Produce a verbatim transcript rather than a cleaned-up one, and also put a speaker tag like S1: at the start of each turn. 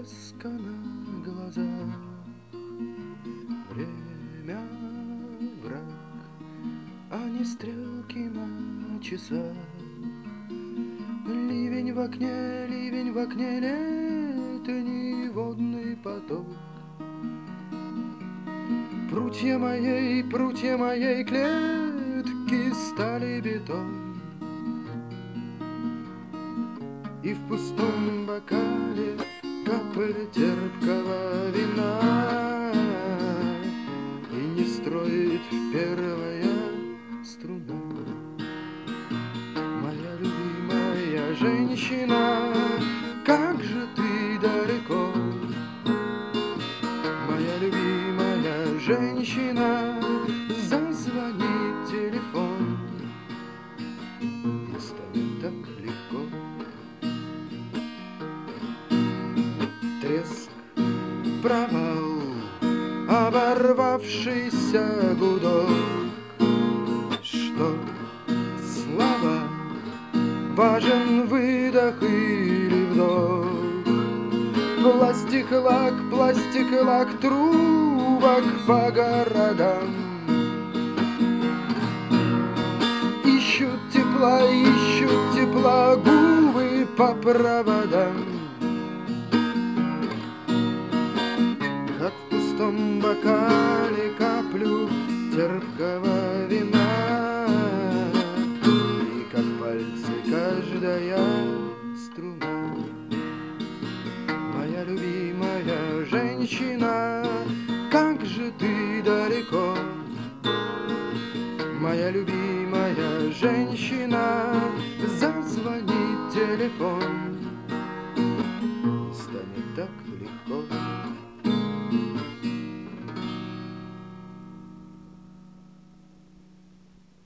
S1: блеска на глазах. Время враг, а не стрелки на часах. Ливень в окне, ливень в окне, летний водный поток. Прутья моей, прутья моей клетки стали бетон. И в пустом бокале капля терпкого вина, и не строит первая струна. Моя любимая женщина, как же ты далеко. Моя любимая женщина, зазвонит телефон, и станет так легко. Треск, провал, оборвавшийся гудок. Что слова, важен выдох или вдох. Пластик, лак, пластик, лак трубок по городам. Ищут тепла, ищут тепла губы по проводам. Как в пустом бокале каплю терпкого вина, и как пальцы каждая струна. Моя любимая женщина, как же ты далеко. Моя любимая женщина, зазвонит телефон, станет так